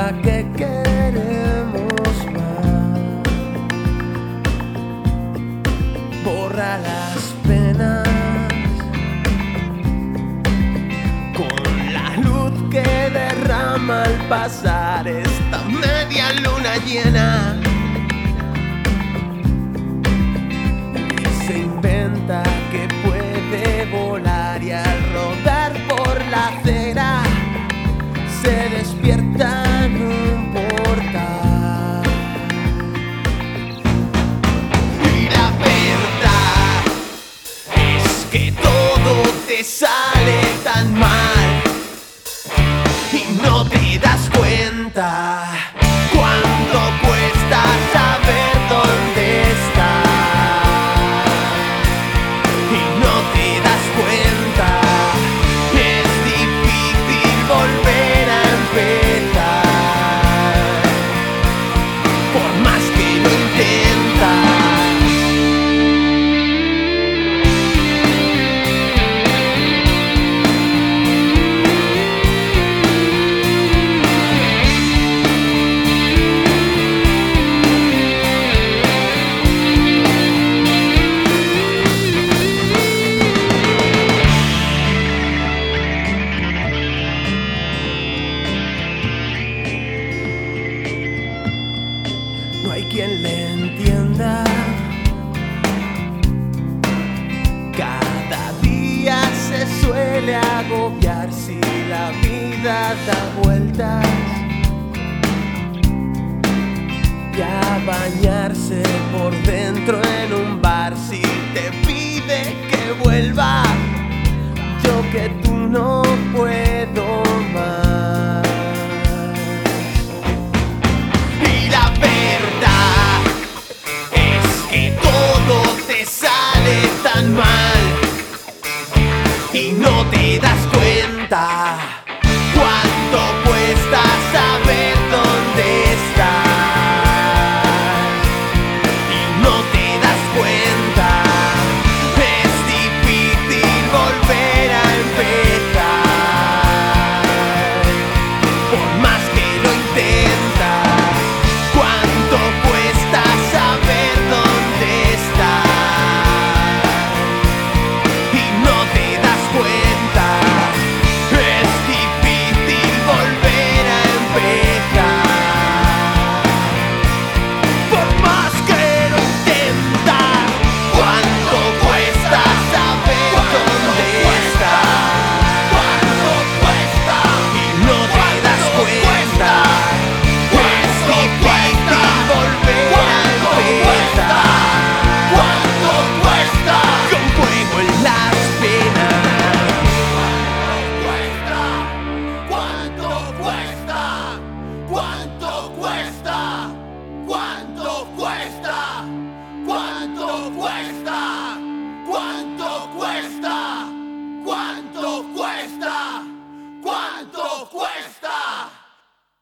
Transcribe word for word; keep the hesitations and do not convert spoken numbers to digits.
cuenta que queremos más. Borra las penas con la luz que derrama al pasar esta media luna llena. Y se inventa que puede volar y al rodar por la acera se despierta en un portal. Y la verdad es que todo te sale tan mal y no te das cuenta cuánto cuesta saber dónde estás. Y no te das cuenta, es difícil volver a empezar, por más que lo intentas. No hay quien le entienda. Cada día se suele agobiar si la vida da vueltas.